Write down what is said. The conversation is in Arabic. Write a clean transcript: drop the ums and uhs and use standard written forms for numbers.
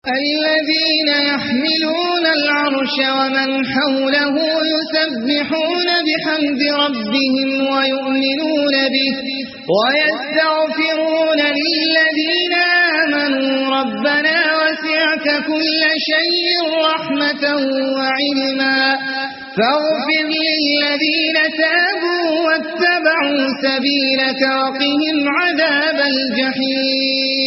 الذين يحملون العرش ومن حوله يسبحون بحمد ربهم ويؤمنون به ويستغفرون للذين آمنوا ربنا وسعت كل شيء رحمة وعلما فاغفر للذين تابوا واتبعوا سبيلك وقهم عذاب الجحيم.